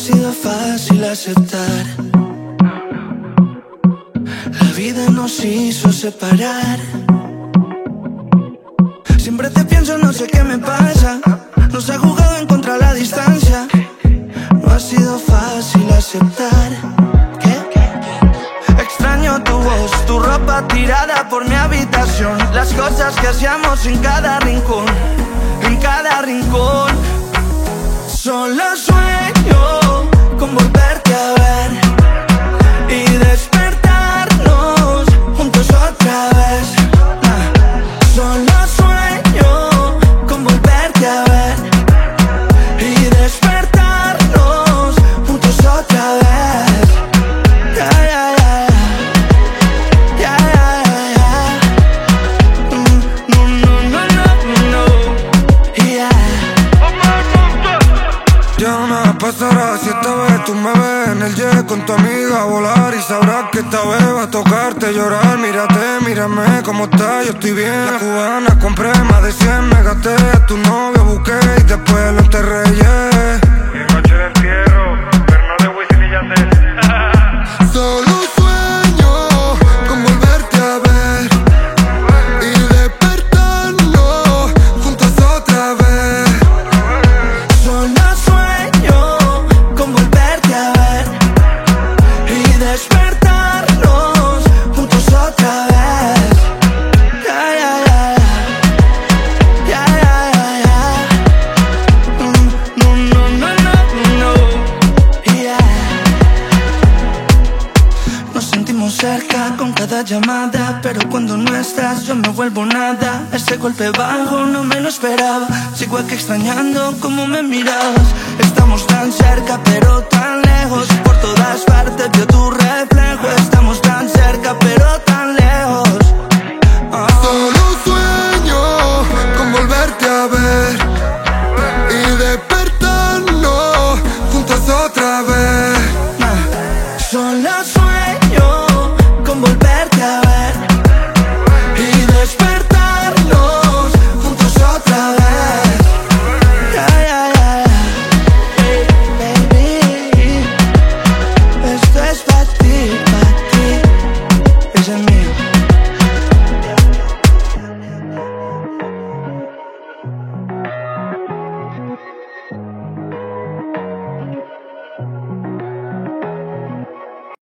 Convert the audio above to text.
sido fácil aceptar. La vida nos hizo separar. Siempre te pienso, no sé qué me pasa. Nos ha jugado en contra la distancia. No ha sido fácil aceptar. ¿Qué? Extraño tu voz, tu ropa tirada por mi habitación, las cosas que hacíamos en cada rincón, en cada rincón. Solo sueño con volverte a ver y despertarnos juntos otra vez. Solo sueño con volverte a ver y despertarnos juntos otra vez. Yeah, yeah, yeah. Yeah, yeah, yeah, yeah. No, no, no, no, no. Yeah. Ya nada pasará si esta vez tú me ves en el jet con tu amiga a volar. Y sabrás que esta vez va a tocarte llorar. Mírate, mírame cómo estás, yo estoy bien. La cubana compré más de 100, me gasté. A tu novio busqué y después lo enterré, yeah. Y noche de entierro, pero no de Wisin y Yandel. Solo sueño con volverte a ver y despertarnos juntos otra vez. Solo sueño con volverte a ver y despertarnos juntos otra vez. Yeah, yeah, yeah. Yeah, yeah, yeah, yeah. No, no, no, no, no. Yeah. Nos sentimos cerca con cada llamada, pero cuando no estás yo me vuelvo nada. Ese golpe bajo no me lo esperaba. Sigo aquí extrañando cómo me mirabas. Estamos tan cerca pero tan lejos. Por todas partes veo tu reflejo. Estamos tan cerca pero tan lejos. Solo sueño con volverte a ver y despertarnos juntos otra vez. Solo sueño con volverte a ver y despertarnos